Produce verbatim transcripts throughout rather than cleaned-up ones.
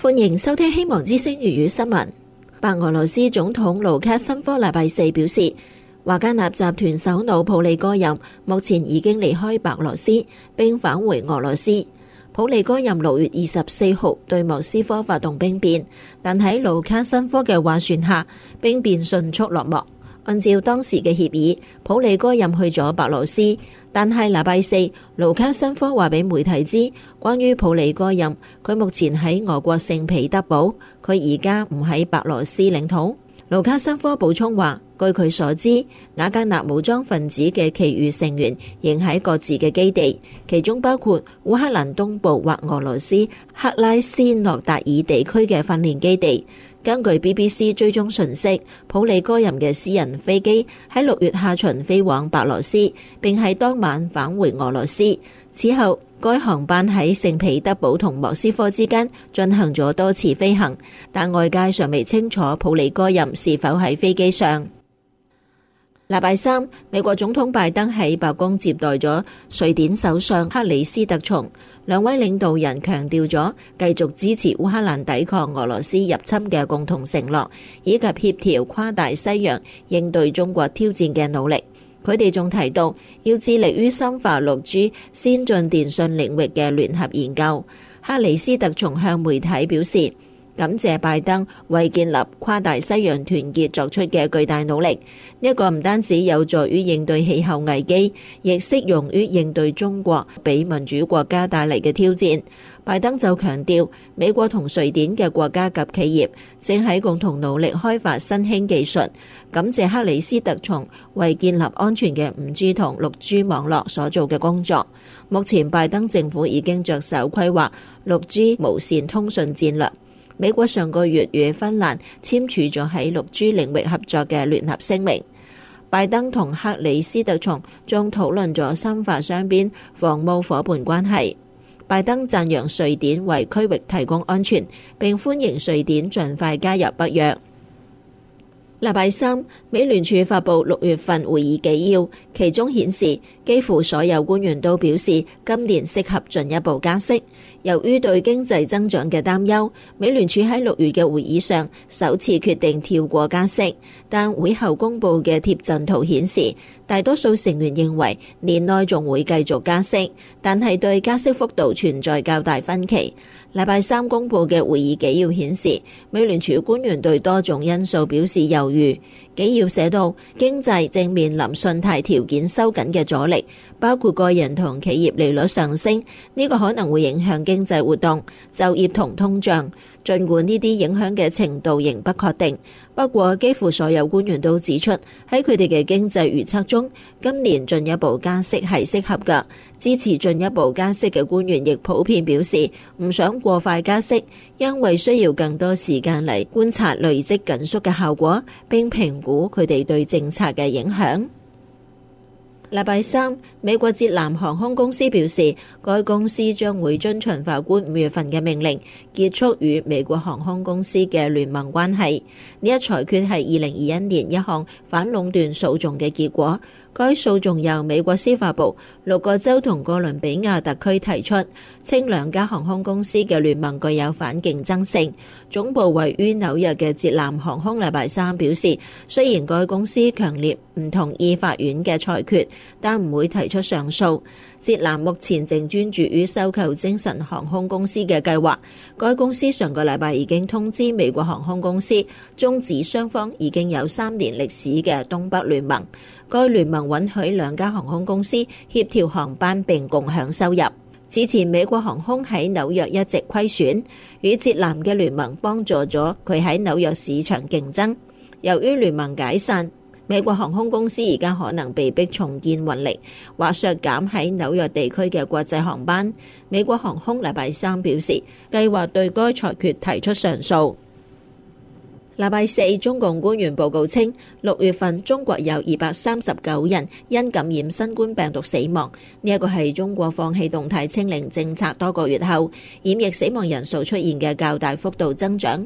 歡迎收聽希望之聲粵語新聞。白俄羅斯總統盧卡申科禮拜四表示，華格納集團首腦普利戈任目前已經離開白俄羅斯並返回俄羅斯。普利戈任六月二十四號對莫斯科發動兵變，但喺盧卡申科嘅斡旋下，兵變迅速落幕。按照當時嘅協議，普利戈任去咗白俄羅斯，但係禮拜四，盧卡申科話俾媒體知，關於普利戈任，佢目前喺俄國聖彼得堡，佢而家唔喺白俄羅斯領土。盧卡申科補充話，據佢所知，瓦格納武裝分子嘅其餘成員仍喺各自嘅基地，其中包括烏克蘭東部或俄羅斯克拉斯諾達爾地區嘅訓練基地。根據 B B C 追蹤訊息，普利戈任嘅私人飛機喺六月下旬飛往白俄羅斯，並喺當晚返回俄羅斯。此後，該航班喺聖彼得堡同莫斯科之間進行咗多次飛行，但外界尚未清楚普利戈任是否喺飛機上。禮拜三，美國總統拜登喺白宮接待咗瑞典首相克里斯特松，兩位領導人強調咗繼續支持烏克蘭抵抗俄羅斯入侵嘅共同承諾，以及協調跨大西洋應對中國挑戰嘅努力。佢哋仲提到要致力於深化六 G 先進電信領域嘅聯合研究。克里斯特松向媒體表示，感謝拜登為建立跨大西洋團結作出嘅巨大努力，呢一個唔單止有助於應對氣候危機，亦適用於應對中國俾民主國家帶嚟嘅挑戰。拜登就強調，美國同瑞典嘅國家及企業正喺共同努力開發新興技術。感謝克里斯特松為建立安全嘅五 G 同六 G 網絡所做嘅工作。目前拜登政府已經着手規劃六 G 無線通訊戰略。美國上個月與芬蘭簽署咗喺六 G 領域合作嘅聯合聲明。拜登同克里斯特松仲討論咗深化雙邊防務夥伴關係。拜登讚揚瑞典為區域提供安全，並歡迎瑞典盡快加入北約。禮拜三，美聯儲發布六月份會議紀要，其中顯示幾乎所有官員都表示今年適合進一步加息。由於對經濟增長嘅擔憂，美聯儲喺六月嘅會議上首次決定跳過加息，但會後公佈嘅貼陣圖顯示，大多數成員認為年內仲會繼續加息，但係對加息幅度存在較大分歧。禮拜三公佈嘅會議紀要顯示，美聯儲官員對多種因素表示猶豫。紀要寫到，經濟正面臨信貸條件收緊嘅阻力，包括個人同企業利率上升，呢個可能會影響經濟活動、就業同通脹。儘管呢啲影響嘅程度仍不確定，不過幾乎所有官員都指出，喺佢哋嘅經濟預測中，今年進一步加息係適合㗎。支持進一步加息嘅官員亦普遍表示唔想過快加息，因為需要更多時間嚟觀察累積緊縮嘅效果，並評估佢哋對政策嘅影響。禮拜三，美國捷藍航空公司表示，該公司將會遵循法官五月份嘅命令，結束與美國航空公司嘅聯盟關係。呢一裁決係二零二一年一項反壟斷訴訟嘅結果。該訴訟由美國司法部、六個州同哥倫比亞特區提出，稱兩家航空公司嘅聯盟具有反競爭性。總部位於紐約嘅捷藍航空禮拜三表示，雖然該公司強烈唔同意法院嘅裁決，但唔會提出上訴。捷藍目前正專注於收購精神航空公司嘅計劃。該公司上個禮拜已經通知美國航空公司，終止雙方已經有三年歷史嘅東北聯盟。該聯盟允許兩家航空公司協調航班並共享收入。此前美國航空喺紐約一直虧損，與捷藍嘅聯盟幫助咗佢喺紐約市場競爭。由於聯盟解散，美國航空公司而家可能被迫重建運力，或削減喺紐約地區嘅國際航班。美國航空禮拜三表示，計劃對該裁決提出上訴。禮拜四，中共官員報告稱，六月份中國有二百三十九人因感染新冠病毒死亡。呢一個係中國放棄動態清零政策多個月後，染疫死亡人數出現嘅較大幅度增長。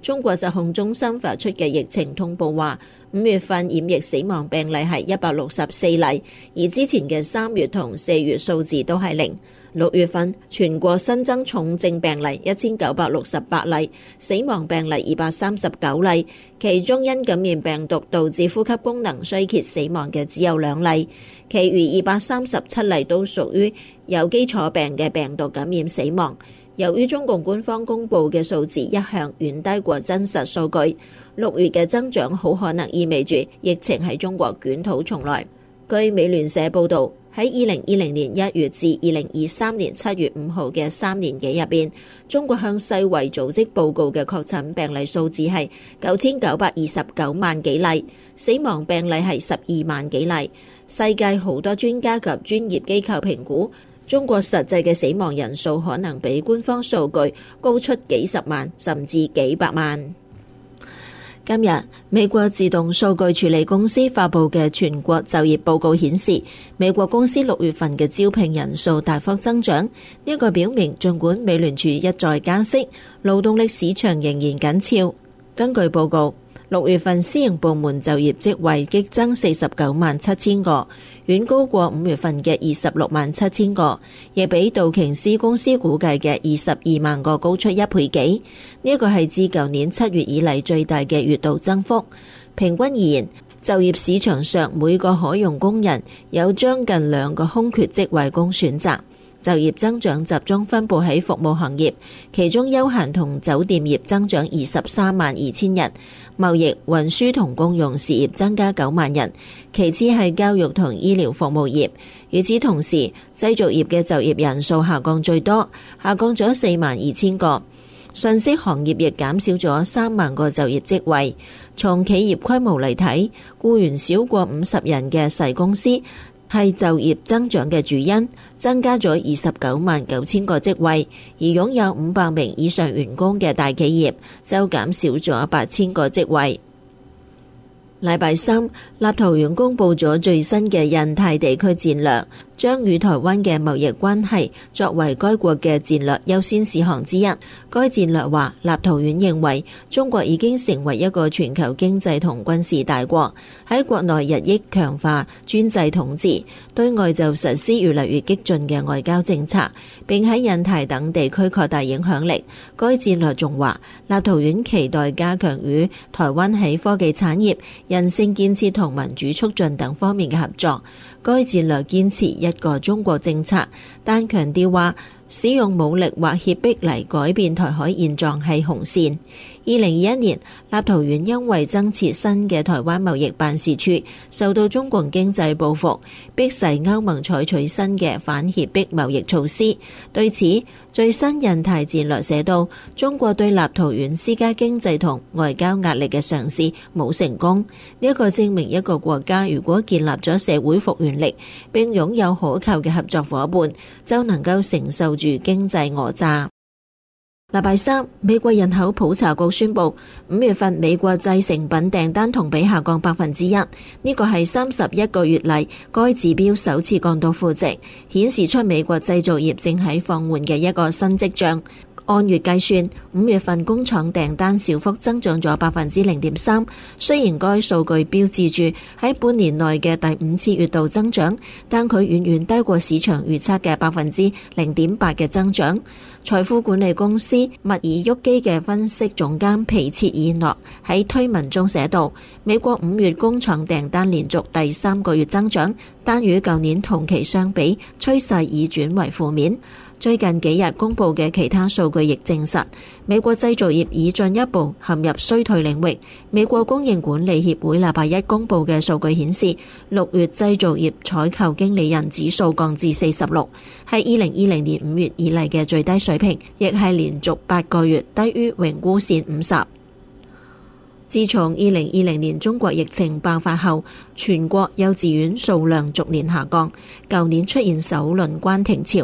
中國疾控中心發出嘅疫情通報話，五月份染疫死亡病例係一百六十四例，而之前嘅三月同四月數字都係零。六月份全國新增重症病例一千九百六十八例，死亡病例二百三十九例，其中因感染病毒導致呼吸功能衰竭死亡嘅只有兩例，其餘二百三十七例都屬於有基礎病嘅病毒感染死亡。由於中共官方公佈嘅數字一向遠低過真實數據，六月嘅增長好可能意味住疫情喺中國捲土重來。據美聯社報導，喺二零二零年一月至二零二三年七月五號嘅三年幾入邊，中國向世衛組織報告嘅確診病例數字係九千九百二十九萬幾例，死亡病例係十二萬幾例。世界好多專家及專業機構評估，中國實際嘅死亡人數可能比官方數據高出幾十萬甚至幾百萬。今日，美國自動數據處理公司發佈嘅全國就業報告顯示，美國公司六月份嘅招聘人數大幅增長。呢個表明，儘管美聯儲一再加息，勞動力市場仍然緊俏。根據報告，六月份私營部門就業職位激增四十九萬七千個，遠高過五月份嘅二十六萬七千個，亦比道瓊斯公司估計嘅二十二萬個高出一倍幾。呢一個係自舊年七月以嚟最大嘅月度增幅。平均而言，就業市場上每個可用工人有將近兩個空缺職位供選擇。就業增長集中分佈喺服務行業，其中休閒同酒店業增長二十三萬二千人，貿易、運輸同公用事業增加九萬人，其次係教育同醫療服務業。與此同時，製造業嘅就業人數下降最多，下降咗四萬二千個。信息行業亦減少咗三萬個就業職位。從企業規模嚟睇，僱員少過五十人嘅細公司係就業增長嘅主因，增加咗二十九萬九千個職位，而擁有五百名以上員工嘅大企業就減少咗八千個職位。禮拜三，立陶宛公佈咗最新嘅印太地區戰略，將與台灣嘅貿易關係作為該國嘅戰略優先事項之一。該戰略話，立陶宛認為中國已經成為一個全球經濟同軍事大國，喺國內日益強化專制統治，對外就實施越嚟越激進嘅外交政策，並喺印太等地區擴大影響力。該戰略仲話，立陶宛期待加強與台灣喺科技產業、人性建設同民主促進等方面嘅合作。該戰略堅持一個中國政策，但強調話使用武力或脅迫嚟改變台海現狀係紅線。二零二一年，立陶宛因為增設新嘅台灣貿易辦事處，受到中共經濟報復，迫使歐盟採取新嘅反脅迫貿易措施。對此，最新印太戰略寫到，中國對立陶宛施加經濟同外交壓力嘅嘗試冇成功。呢一個證明一個國家如果建立咗社會復原力，並擁有可靠嘅合作夥伴，就能夠承受住經濟訛詐。禮拜三，美國人口普查局宣布，五月份美國製成品訂單同比下降百分之一，呢個係三十一個月嚟該指標首次降到負值，顯示出美國製造業正喺放緩嘅一個新跡象。按月計算，五月份工廠訂單小幅增長咗百分之零點三，雖然該數據標誌住喺半年內嘅第五次月度增長，但佢遠遠低過市場預測嘅百分之零點八嘅增長。財富管理公司密爾沃基嘅分析總監皮切爾諾喺推文中寫道，美國五月工廠訂單連續第三個月增長，但與舊年同期相比，趨勢已轉為負面。最近幾日公佈嘅其他數據亦證實，美國製造業已進一步陷入衰退領域。美國供應管理協會禮拜一公佈嘅數據顯示，六月製造業採購經理人指數降至四十六，係二零二零年五月以嚟嘅最低水平，亦係連續八個月低於榮枯線五十。自從二零二零年中國疫情爆發後，全國幼稚園數量逐年下降，舊年出現首輪關停潮。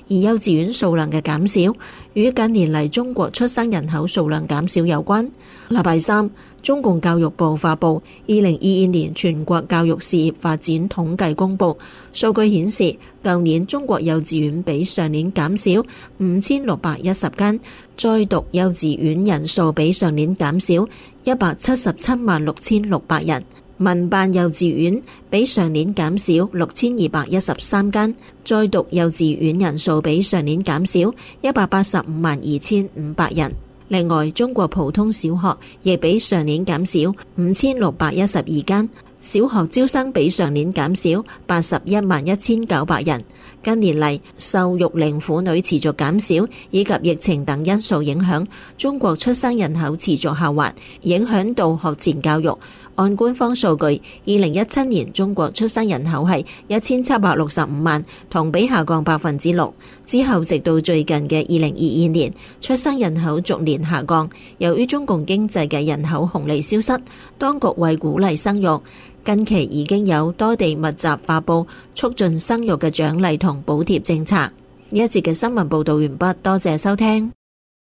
而幼稚園數量嘅減少與近年嚟中國出生人口數量減少有關。禮拜三，中共教育部發布二零二二年全國教育事業發展統計公佈，數據顯示，舊年中國幼稚園比上年減少五千六百一十間，在讀幼稚園人數比上年減少一百七十七萬六千六百人。民辦幼稚園比上年減少六千二百一十三間，在讀幼稚園人數比上年減少一百八十五萬二千五百人。另外，中國普通小學亦比上年減少五千六百一十二間，小學招生比上年減少八十一萬一千九百人。近年嚟，受育齡婦女持續減少以及疫情等因素影響，中國出生人口持續下滑，影響到學前教育。按官方數據，二零一七年中國出生人口係一千七百六十五萬，同比下降百分之六。之後直到最近嘅二零二二年，出生人口逐年下降。由於中共經濟嘅人口紅利消失，當局為鼓勵生育，近期已經有多地密集發布促進生育嘅獎勵同補貼政策。呢一節嘅新聞報道完畢，多謝收聽。